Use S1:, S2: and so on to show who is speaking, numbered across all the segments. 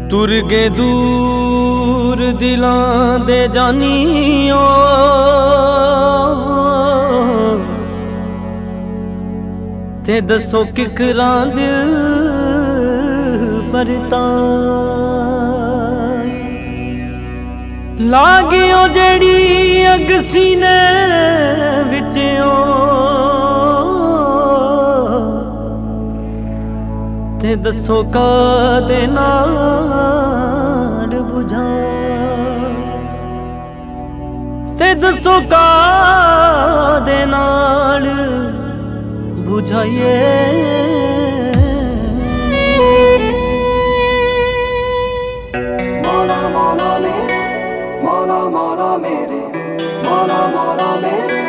S1: ਤੁਰ ਗਏ ਦੂਰ ਦਿਲਾਂ ਦੇ ਜਾਨੀਓ, ਤੇ ਦੱਸੋ ਕਿਕਰਾਂ ਦਿਲ ਭਰਤਾ ਲਾਗਿਓ ਜਿਹੜੀ ਅਗ ਸੀਨੇ ਵਿੱਚੋਂ, ਤੇ ਦੱਸੋ ਕਾਦੇ ਨਾਲ ਬੁਝਾ, ਤੇ ਦੱਸੋ ਕਾਦੇ ਨਾਲ ਬੁਝਾਈਏ।
S2: ਮੌਲਾ ਮੌਲਾ ਮੇਰੇ, ਮੌਲਾ ਮੌਲਾ ਮੇਰੇ, ਮੌਲਾ ਮੌਲਾ ਮੇਰੇ,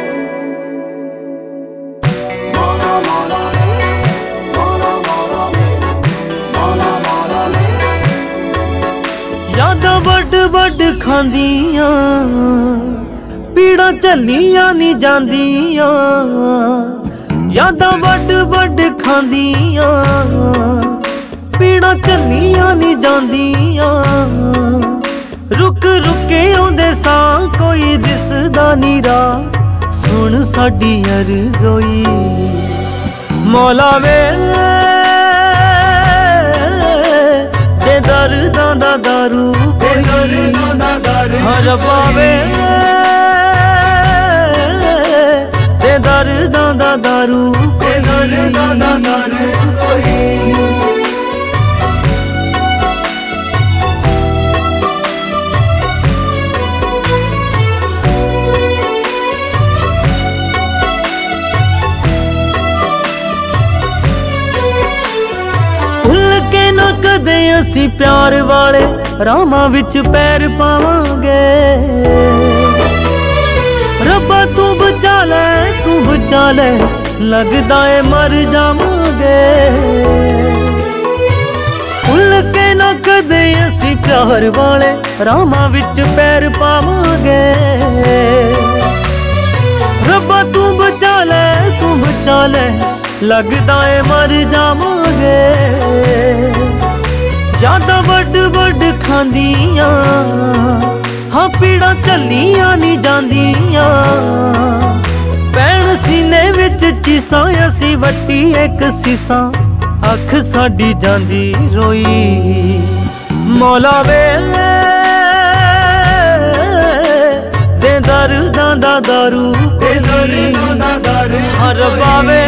S2: ਮੌਲਾ ਮੌਲਾ ਮੇਰੇ, ਮੌਲਾ ਮੌਲਾ ਮੇਰੇ, ਮੌਲਾ ਮੌਲਾ ਮੇਰੇ।
S1: ਯਾਦਾਂ ਵੱਡ ਵੱਡ ਖਾਂਦੀਆਂ, ਪੀੜਾਂ ਝੱਲੀਆਂ ਨੀ ਜਾਂਦੀਆਂ। ਯਾਦਾਂ ਵੱਡ ਵੱਡ ਖਾਂਦੀਆਂ, ਪੀੜਾਂ ਝੱਲੀਆਂ ਨੀ ਜਾਂਦੀਆਂ। ਰੁਕ ਰੁਕ ਕੇ ਆਉਂਦੇ ਸਾਂ, ਕੋਈ ਦਿਸਦਾ ਨੀ ਰਾਹ, ਸੁਣ ਸਾਡੀ ਅਰਜ਼ੋਈ। ਮੌਲਾ ਵੇ ਤੇ ਦਰਦਾਂ ਦਾ ਦਾਰੂ,
S2: ਤੇ ਦਰਦਾਂ ਦਾ ਦਾਰੂ
S1: ਹਰ ਪਾਵੇ ਤੇ ਦਰਦਾਂ ਦਾ ਦਾਰੂ,
S2: ਤੇ ਦਰਦਾਂ ਦਾ ਦਾਰੂ ਕੋਈ।
S1: ਭੁੱਲ ਕੇ ਨਾ ਕਦੇ ਅਸੀਂ ਪਿਆਰ ਵਾਲੇ ਰਾਹਾਂ ਵਿੱਚ ਪੈਰ ਪਾਵਾਂਗੇ। ਰੱਬਾ ਤੂੰ ਬਚਾ ਲੈ, ਤੂੰ ਬਚਾ ਲੈ, ਲੱਗਦਾ ਏ ਮਰ ਜਾਵਾਂਗੇ। ਭੁੱਲ ਕੇ ਨਾ ਕਦੇ ਅਸੀਂ ਪਿਆਰ ਵਾਲੇ ਰਾਹਾਂ ਵਿੱਚ ਪੈਰ ਪਾਵਾਂਗੇ। ਰੱਬਾ ਤੂੰ ਬਚਾ ਲੈ, ਤੂੰ ਬਚਾ ਲੈ, ਲੱਗਦਾ ਏ ਮਰ ਜਾਵਾਂਗੇ। ਯਾਦਾਂ ਵੱਡ ਵੱਡ ਖਾਂਦੀਆਂ, ਹਾਂ ਪੀੜਾਂ ਝੱਲੀਆਂ ਨੀ ਜਾਂਦੀਆਂ। ਪੈਣ ਸੀਨੇ ਵਿੱਚ ਚੀਸਾਂ, ਅਸੀਂ ਵੱਟੀ ਇੱਕ ਸੀਸਾਂ, ਅੱਖ ਸਾਡੀ ਜਾਂਦੀ ਰੋਈ। ਮੌਲਾ ਵੇ ਦੇ ਦਰਦਾਂ ਦਾ ਦਾਰੂ,
S2: ਤੇ ਦਰਦਾਂ ਦਾ ਦਾਰੂ
S1: ਹਰ ਪਾਵੇ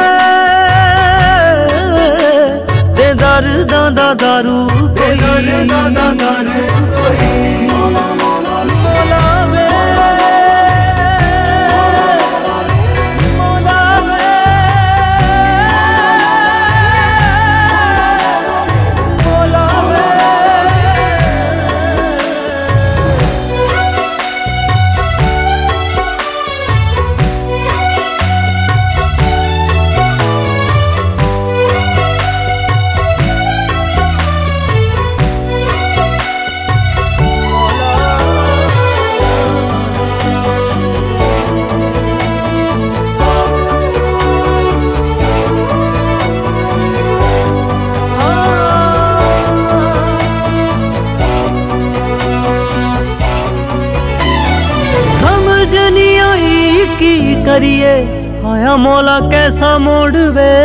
S1: ਤੇ ਦਰਦਾਂ ਦਾ ਦਾਰੂ,
S2: ਤੇ ਦਰਦਾਂ ਦਾ ਦਾਰੂ ਕੋਈ। ਮੌਲਾ ਮੌਲਾ
S1: ਮੌਲਾ ਵੇ ਮੌਲਾ ਵੇ ਮੌਲਾ ਵੇ। ਸਮਝ ਨਹੀਂ ਆਈ ਕੀ ਕਰੀਏ, ਆਇਆ ਮੌਲਾ ਕੈਸਾ ਮੋੜਵੇ।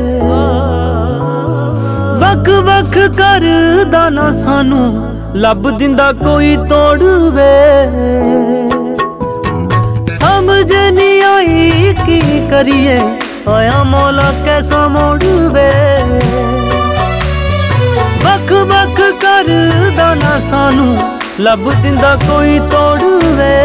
S1: ਵੱਖ ਵੱਖ ਕਰਦਾ ਨਾ ਸਾਨੂੰ, ਲੱਭ ਦਿੰਦਾ ਕੋਈ ਤੋੜਵੇ। ਸਮਝ ਨਹੀਂ ਆਈ ਕੀ ਕਰੀਏ, ਆਇਆ ਮੌਲਾ ਕੈਸਾ ਮੋੜਵੇ। ਵੱਖ ਵੱਖ ਕਰਦਾ ਨਾ ਸਾਨੂੰ, ਲੱਭ ਦਿੰਦਾ ਕੋਈ ਤੋੜਵੇ।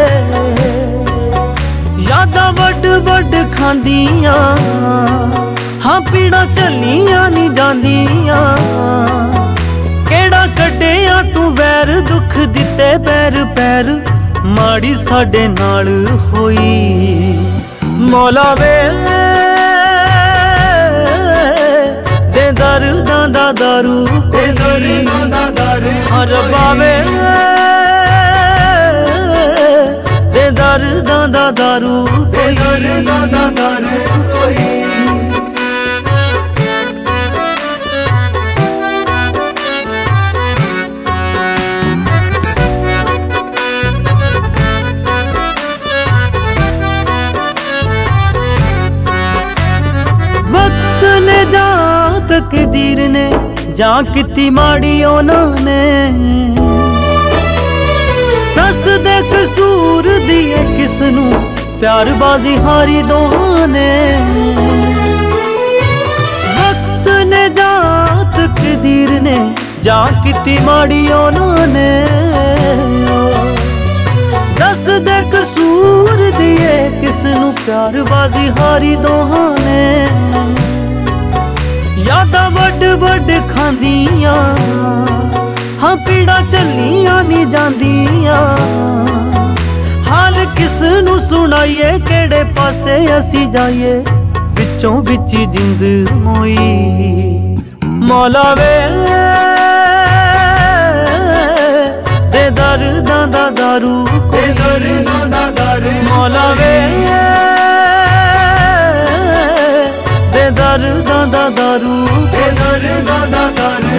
S1: ਯਾਦਾਂ ਵੱਡ ਵੱਡ ਖਾਂਦੀਆਂ, ਹਾਂ ਪੀੜਾਂ ਝੱਲੀਆਂ ਨੀ ਜਾਂਦੀਆਂ। ਕਿਹੜਾ ਕੱਢਿਆ ਤੂੰ ਵੈਰ, ਦੁੱਖ ਦਿੱਤੇ ਪੈਰ ਪੈਰ, ਮਾੜੀ ਸਾਡੇ ਨਾਲ ਹੋਈ। ਮੌਲਾ ਵੇ ਦੇ ਦਰਦਾਂ ਦਾ ਦਾਰੂ,
S2: ਤੇ ਦਰਦਾਂ ਦਾ ਦਾਰੂ
S1: ਹਰ ਪਾਵੇ ਤੇ ਦਰਦਾਂ ਦਾ ਦਾਰੂ,
S2: ਤੇ ਦਰਦਾਂ ਦਾ ਦਾਰੂ ਕੋਈ।
S1: ਤਕਦੀਰ ਨੇ ਜਾਂ ਕੀਤੀ ਮਾੜੀ ਉਹਨਾਂ ਨੇ। ਦੱਸ ਦੇ ਕਸੂਰ ਦੀਏ ਕਿਸ ਨੂੰ, ਪਿਆਰ ਬਾਜ਼ੀ ਹਾਰੀ ਦੋਹਾਂ ਨੇ। ਵਕਤ ਨੇ ਜਾਂ ਤਕਦੀਰ ਨੇ ਜਾਂ ਕੀਤੀ ਮਾੜੀ ਉਹਨਾਂ ਨੇ। ਦੱਸ ਦੇ ਕਸੂਰ ਦੀਏ ਕਿਸ ਨੂੰ, ਪਿਆਰ ਬਾਜ਼ੀ ਹਾਰੀ ਦੋਹਾਂ ਨੇ। ਯਾਦਾਂ ਵੱਡ ਵੱਡ ਖਾਂਦੀਆਂ, ਹਾਂ ਪੀੜਾਂ ਝੱਲੀਆਂ ਨਹੀਂ ਜਾਂਦੀਆਂ। ਹਾਲ ਕਿਸ ਨੂੰ ਸੁਣਾਈਏ, ਕਿਹੜੇ ਪਾਸੇ ਅਸੀਂ ਜਾਈਏ, ਵਿੱਚੋਂ ਵਿੱਚ ਹੀ ਜਿੰਦ ਮੋਈ। ਮੌਲਾ ਵੇ ਦੇ ਦਰਦਾਂ ਦਾ ਦਾਰੂ,
S2: ਤੇ ਦਰਦਾਂ ਦਾ ਦਾਰੂ।
S1: ਮੌਲਾ ਵੇ ਦੇ ਦਰਦਾਂ ਦਾ ਦਾਰੂ,
S2: ਤੇ ਦਰਦਾਂ ਦਾ ਦਾਰੂ।